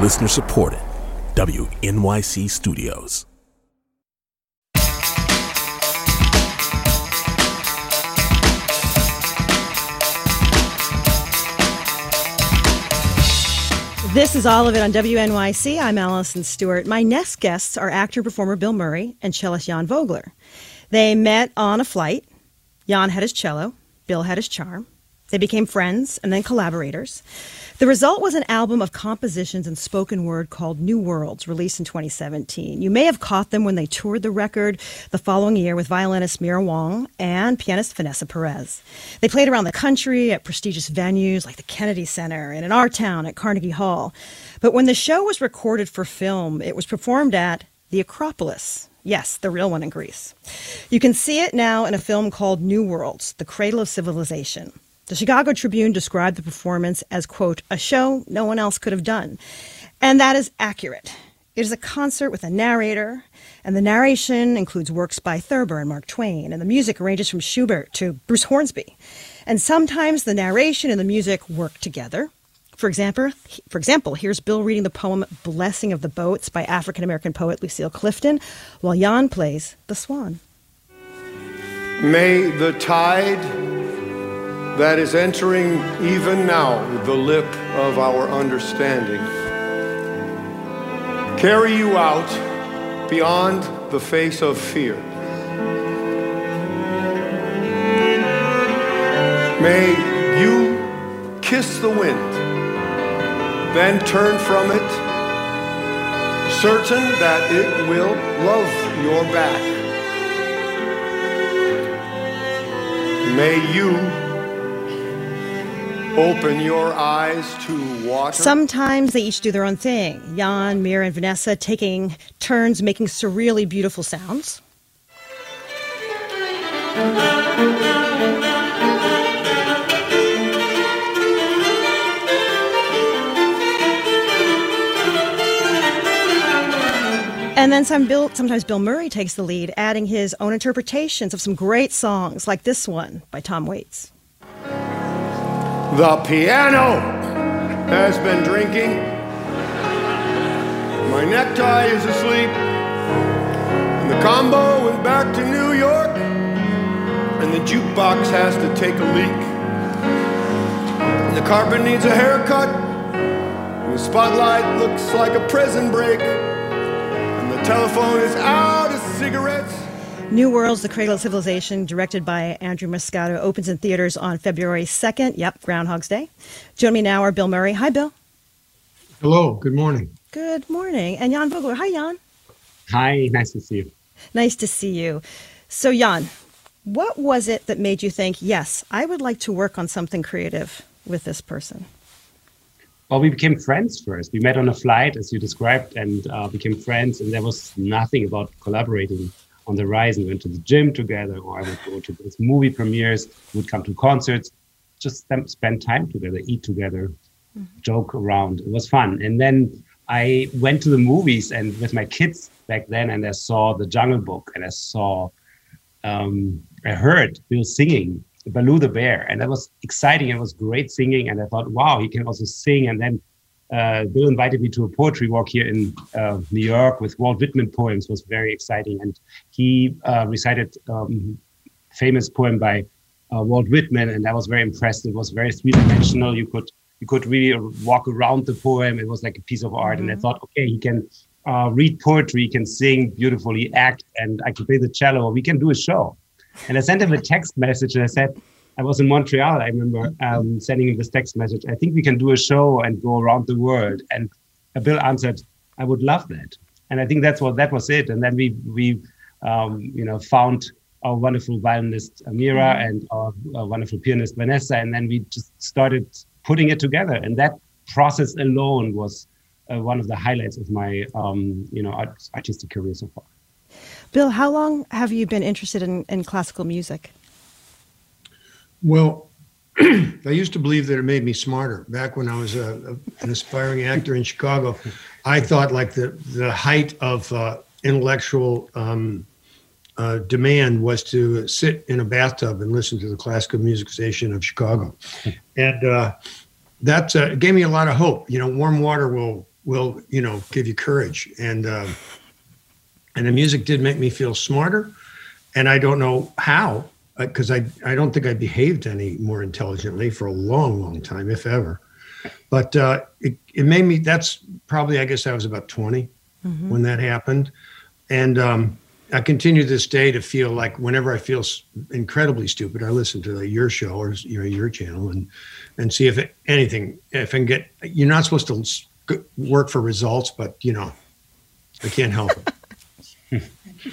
Listener supported. WNYC Studios. This is All of It on WNYC. I'm Allison Stewart. My next guests are actor-performer Bill Murray and cellist Jan Vogler. They met on a flight. Jan had his cello. Bill had his charm. They became friends and then collaborators. The result was an album of compositions and spoken word called New Worlds, released in 2017. You may have caught them when they toured the record the following year with violinist Mira Wong and pianist Vanessa Perez. They played around the country at prestigious venues like the Kennedy Center and in our town at Carnegie Hall. But when the show was recorded for film, it was performed at the Acropolis. Yes, the real one in Greece. You can see it now in a film called New Worlds, The Cradle of Civilization. The Chicago Tribune described the performance as, quote, a show no one else could have done. And that is accurate. It is a concert with a narrator, and the narration includes works by Thurber and Mark Twain, and the music ranges from Schubert to Bruce Hornsby. And sometimes the narration and the music work together. For example, here's Bill reading the poem Blessing of the Boats by African-American poet Lucille Clifton, while Jan plays The Swan. May the tide that is entering even now the lip of our understanding carry you out beyond the face of fear. May you kiss the wind, then turn from it, certain that it will love your back. May you open your eyes to water. Sometimes they each do their own thing. Jan, Mira, and Vanessa taking turns making surreally beautiful sounds. And then sometimes Bill Murray takes the lead, adding his own interpretations of some great songs, like this one by Tom Waits. The piano has been drinking. My necktie is asleep. And the combo went back to New York. And the jukebox has to take a leak. And the carpet needs a haircut. And the spotlight looks like a prison break. And the telephone is out of cigarettes. New Worlds, The Cradle of Civilization, directed by Andrew Moscato, opens in theaters on February 2nd. Yep, Groundhog's Day. Joining me now are Bill Murray. Hi, Bill. Hello, good morning. Good morning. And Jan Vogler. Hi, Jan. Hi, nice to see you. Nice to see you. So, Jan, what was it that made you think, yes, I would like to work on something creative with this person? Well, we became friends first. We met on a flight, as you described, and became friends. And there was nothing about collaborating on the rise. We went to the gym together, or I would go to those movie premieres, we would come to concerts, just spend time together, eat together, joke around. It was fun. And then I went to the movies and with my kids back then, and I saw The Jungle Book, and I heard Bill singing Baloo the Bear, and that was exciting. It was great singing, and I thought, wow, he can also sing. And then Bill invited me to a poetry walk here in New York with Walt Whitman poems. It was very exciting. And he recited famous poem by Walt Whitman, and I was very impressed. It was very three-dimensional. You could really walk around the poem. It was like a piece of art. And I thought, okay, he can read poetry, he can sing beautifully, act, and I can play the cello. We can do a show. And I sent him a text message, and I said, I was in Montreal, I remember sending him this text message. I think we can do a show and go around the world. And Bill answered, I would love that. And I think that was it. And then we found our wonderful violinist, Mira, and our wonderful pianist, Vanessa. And then we just started putting it together. And that process alone was one of the highlights of my, artistic career so far. Bill, how long have you been interested in classical music? Well, I used to believe that it made me smarter. Back when I was an aspiring actor in Chicago, I thought like the height of intellectual demand was to sit in a bathtub and listen to the classical music station of Chicago. And that gave me a lot of hope. You know, warm water will will, give you courage. And the music did make me feel smarter. And I don't know how, because I don't think I behaved any more intelligently for a long, long time, if ever. But it made me, that's probably, I guess I was about 20 when that happened. And I continue to this day to feel like whenever I feel incredibly stupid, I listen to your show or your channel and see if I can get, you're not supposed to work for results, but I can't help it.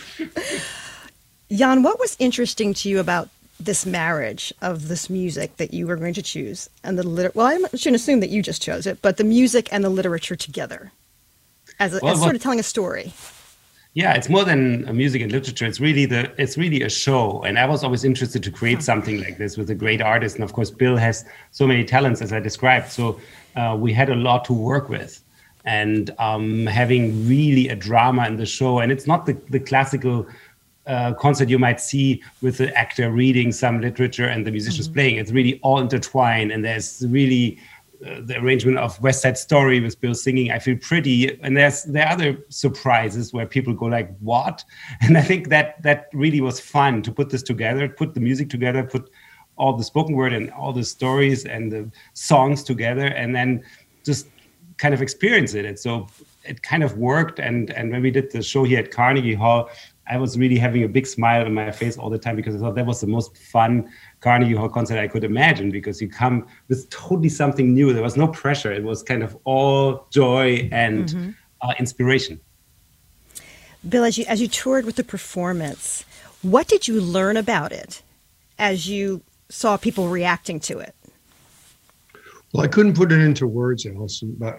Jan, what was interesting to you about this marriage of this music that you were going to choose and the well, I shouldn't assume that you just chose it, but the music and the literature together as sort of telling a story? Yeah, it's more than a music and literature. It's really a show. And I was always interested to create something like this with a great artist. And of course, Bill has so many talents, as I described. So we had a lot to work with. And having really a drama in the show. And it's not the classical concert you might see with the actor reading some literature and the musicians playing. It's really all intertwined. And there's really the arrangement of West Side Story with Bill singing, I Feel Pretty. And there are other surprises where people go like, what? And I think that really was fun to put this together, put the music together, put all the spoken word and all the stories and the songs together, and then just kind of experience it. And so it kind of worked. And when we did the show here at Carnegie Hall, I was really having a big smile on my face all the time because I thought that was the most fun Carnegie Hall concert I could imagine, because you come with totally something new. There was no pressure. It was kind of all joy and inspiration. Bill, as you toured with the performance, what did you learn about it as you saw people reacting to it? Well, I couldn't put it into words, Allison, but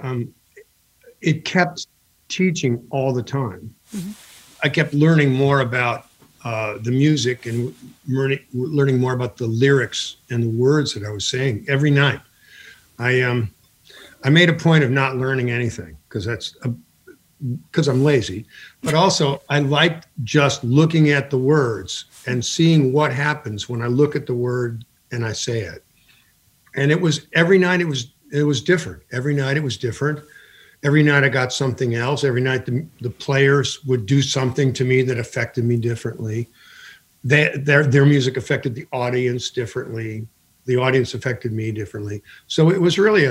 it kept teaching all the time. I kept learning more about the music and learning more about the lyrics and the words that I was saying every night. I made a point of not learning anything because I'm lazy, but also I liked just looking at the words and seeing what happens when I look at the word and I say it. And it was every night it was different. Every night it was different. Every night I got something else. Every night the players would do something to me that affected me differently. Their music affected the audience differently. The audience affected me differently. So it was really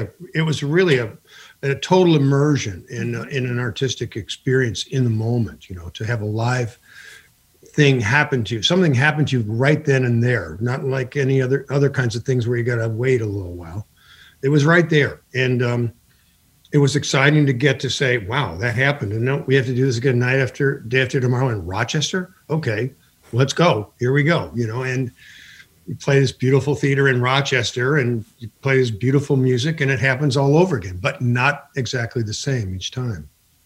a total immersion in an artistic experience in the moment. To have a live thing happen to you, something happened to you right then and there. Not like any other kinds of things where you got to wait a little while. It was right there, and it was exciting to get to say, wow, that happened. And no, we have to do this again day after tomorrow in Rochester. Okay, let's go. Here we go. And you play this beautiful theater in Rochester and you play this beautiful music, and it happens all over again, but not exactly the same each time.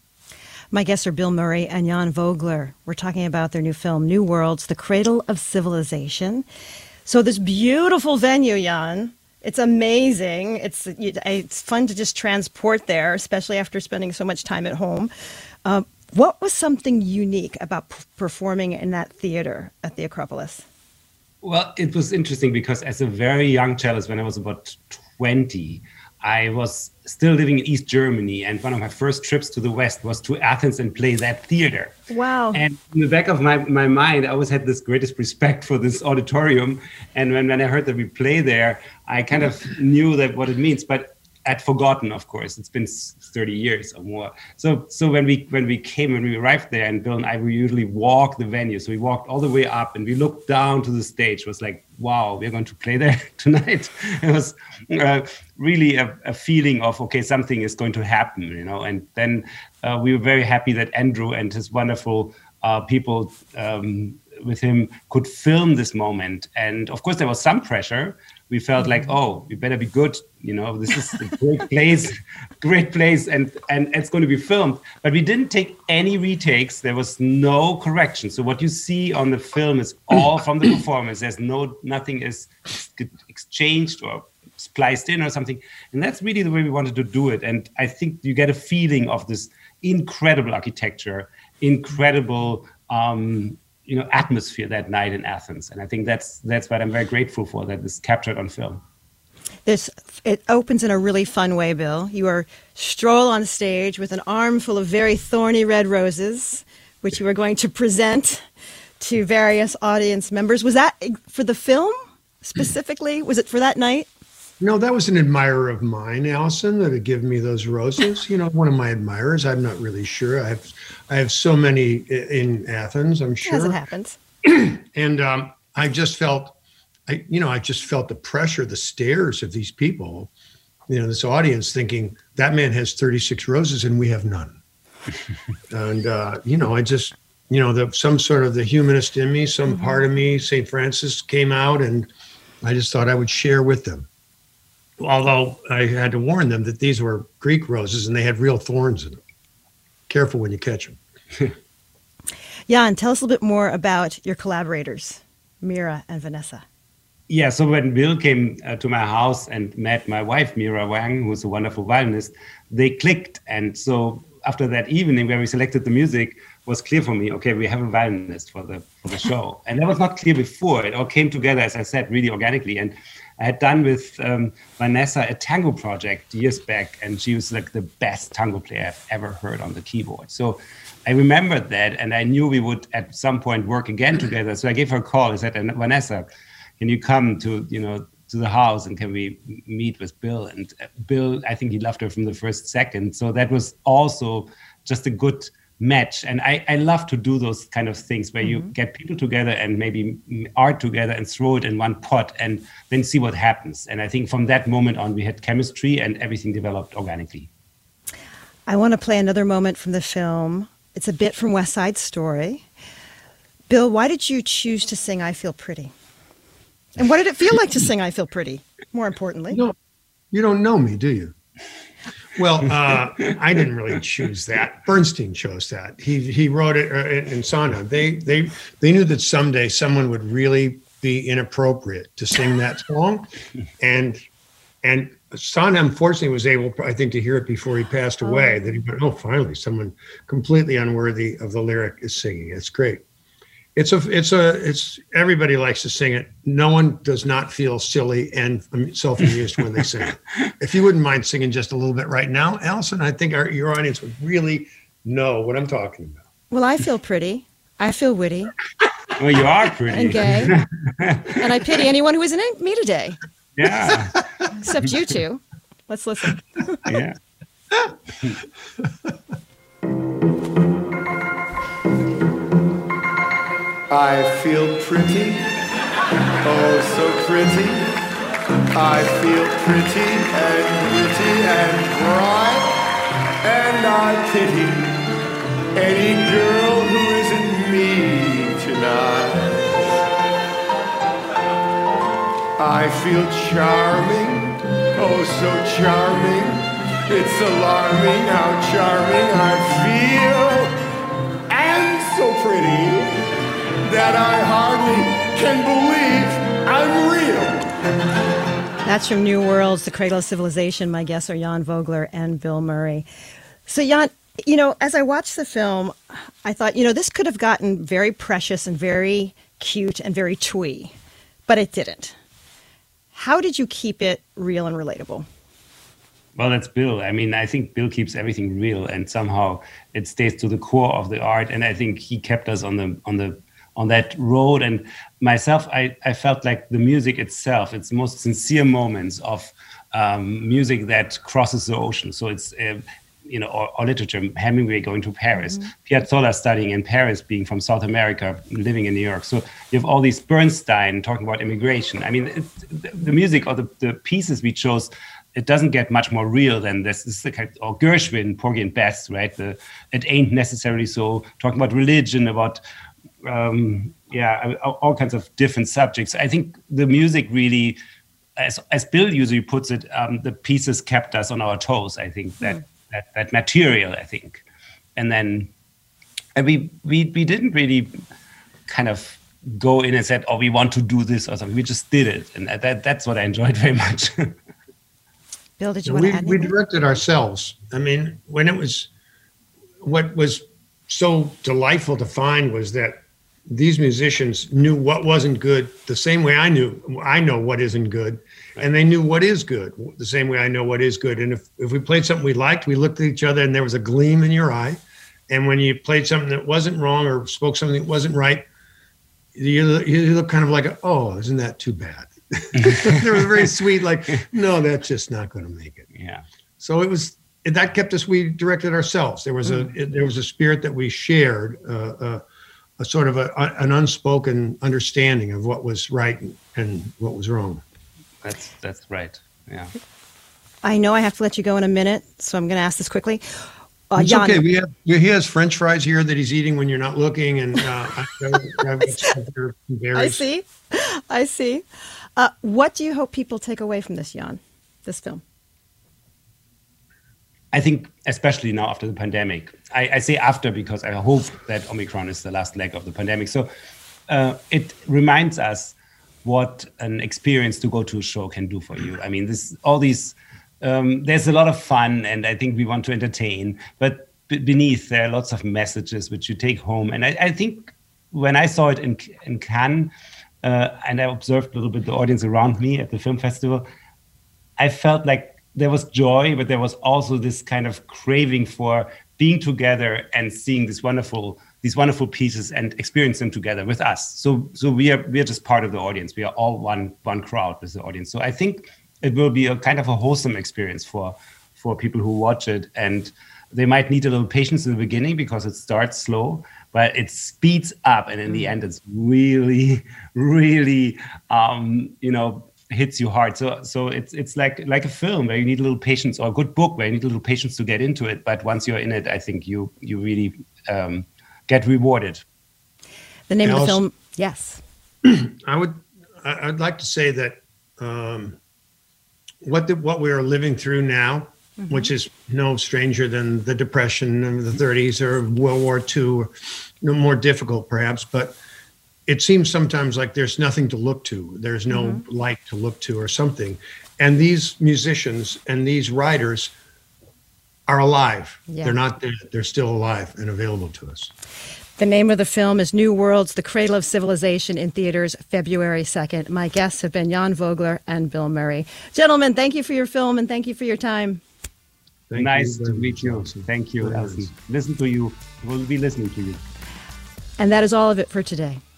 My guests are Bill Murray and Jan Vogler. We're talking about their new film, New Worlds, The Cradle of Civilization. So this beautiful venue, Jan, it's amazing. It's fun to just transport there, especially after spending so much time at home. What was something unique about performing in that theater at the Acropolis? Well, it was interesting because as a very young cellist, when I was about 20, I was still living in East Germany, and one of my first trips to the West was to Athens and play that theater. Wow. And in the back of my mind, I always had this greatest respect for this auditorium. And when I heard that we play there, I kind of knew that what it means, but I'd forgotten, of course. It's been 30 years or more. So when we arrived there, and Bill and I, we usually walk the venue. So we walked all the way up and we looked down to the stage. It was like, wow, we're going to play there tonight. It was really a feeling of, okay, something is going to happen, And then we were very happy that Andrew and his wonderful people with him could film this moment. And of course, there was some pressure. We felt like, oh, we better be good. This is a great place, and it's going to be filmed. But we didn't take any retakes. There was no correction. So what you see on the film is all from the performance. There's nothing is exchanged or spliced in or something. And that's really the way we wanted to do it. And I think you get a feeling of this incredible architecture, incredible atmosphere that night in Athens. And I think that's what I'm very grateful for, that is captured on film. It opens in a really fun way, Bill. You are stroll on stage with an armful of very thorny red roses, which you are going to present to various audience members. Was that for the film specifically? Was it for that night? No, that was an admirer of mine, Allison, that had given me those roses. You know, one of my admirers. I'm not really sure. I have so many in Athens, I'm sure. As it happens. And I just felt the pressure, the stares of these people, you know, this audience thinking that man has 36 roses and we have none. And, some sort of the humanist in me, some part of me, St. Francis came out, and I just thought I would share with them. Although I had to warn them that these were Greek roses and they had real thorns in them. Careful when you catch them. Jan, tell us a little bit more about your collaborators, Mira and Vanessa. Yeah, so when Bill came to my house and met my wife, Mira Wang, who's a wonderful violinist, they clicked. And so after that evening where we selected the music, was clear for me, okay, we have a violinist for the show. And that was not clear before. It all came together, as I said, really organically. And I had done with Vanessa a tango project years back, and she was like the best tango player I've ever heard on the keyboard. So I remembered that, and I knew we would at some point work again together. So I gave her a call. I said, Vanessa, can you come to the house, and can we meet with Bill? And Bill, I think he loved her from the first second. So that was also just a good match. And I love to do those kind of things where you get people together and maybe art together and throw it in one pot and then see what happens. And I think from that moment on, we had chemistry and everything developed organically. I want to play another moment from the film. It's a bit from West Side Story. Bill, why did you choose to sing I Feel Pretty? And what did it feel like to sing I Feel Pretty, more importantly? No, you don't know me, do you? Well, I didn't really choose that. Bernstein chose that. He wrote it in Sondheim. They knew that someday someone would really be inappropriate to sing that song, and Sondheim fortunately was able, I think, to hear it before he passed away. That he went, oh, finally, someone completely unworthy of the lyric is singing. It's great. It's everybody likes to sing it. No one does not feel silly and self-amused when they sing it. If you wouldn't mind singing just a little bit right now, Allison, I think your audience would really know what I'm talking about. Well, I feel pretty. I feel witty. Well, you are pretty. And gay. And I pity anyone who isn't me today. Yeah. Except you two. Let's listen. Yeah. I feel pretty, oh so pretty. I feel pretty and witty and bright, and I pity any girl who isn't me tonight. I feel charming, oh so charming. It's alarming how charming I feel, and so pretty that I hardly can believe I'm real. That's from New Worlds, The Cradle of Civilization. My guests are Jan Vogler and Bill Murray. So Jan, as I watched the film, I thought, this could have gotten very precious and very cute and very twee, but it didn't. How did you keep it real and relatable? Well, that's Bill. I mean, I think Bill keeps everything real, and somehow it stays to the core of the art. And I think he kept us on that road. And myself, I felt like the music itself, it's the most sincere moments of music that crosses the ocean. So it's, or literature, Hemingway going to Paris, Piazzolla studying in Paris, being from South America, living in New York. So you have all these Bernstein talking about immigration. I mean, the music or the pieces we chose, it doesn't get much more real than this. This is the kind of, or Gershwin, Porgy and Bess, right? It ain't necessarily so, talking about religion, about all kinds of different subjects. I think the music really, as Bill usually puts it, the pieces kept us on our toes. I think that material, I think. And then we didn't really kind of go in and said, oh, we want to do this or something. We just did it. And that's what I enjoyed very much. Bill, did you want to add anything? We directed ourselves. I mean, what was so delightful to find was that these musicians knew what wasn't good the same way I know what isn't good. And they knew what is good the same way I know what is good. And if we played something we liked, we looked at each other and there was a gleam in your eye. And when you played something that wasn't wrong or spoke something that wasn't right, you look kind of like, oh, isn't that too bad? They were very sweet, like, no, that's just not going to make it. Yeah. So that kept us, we directed ourselves. There was a spirit that we shared, a sort of an unspoken understanding of what was right and what was wrong. That's right. Yeah. I know I have to let you go in a minute, so I'm going to ask this quickly. It's Jan, okay. He has French fries here that he's eating when you're not looking, and I see. What do you hope people take away from this, Jan, this film? I think, especially now after the pandemic, I say after because I hope that Omicron is the last leg of the pandemic. So it reminds us what an experience to go to a show can do for you. I mean, there's a lot of fun, and I think we want to entertain, but beneath there are lots of messages which you take home. And I think when I saw it in Cannes, and I observed a little bit the audience around me at the film festival, I felt like there was joy, but there was also this kind of craving for being together and seeing these wonderful pieces and experience them together with us. So we are just part of the audience. We are all one crowd with the audience. So I think it will be a kind of a wholesome experience for people who watch it, and they might need a little patience in the beginning because it starts slow, but it speeds up, and in the end, it's really, really, hits you hard. So it's like a film where you need a little patience, or a good book where you need a little patience to get into it. But once you're in it, I think you really get rewarded. The name of the film, yes. I'd like to say that what we are living through now, which is no stranger than the Depression of the 30s or World War II, no more difficult perhaps, but it seems sometimes like there's nothing to look to. There's no light to look to or something. And these musicians and these writers are alive. Yeah. They're not dead. They're still alive and available to us. The name of the film is New Worlds, The Cradle of Civilization, in theaters February 2nd. My guests have been Jan Vogler and Bill Murray. Gentlemen, thank you for your film and thank you for your time. Nice to meet you. Thank you, Alison. Listen to you. We'll be listening to you. And that is all of it for today.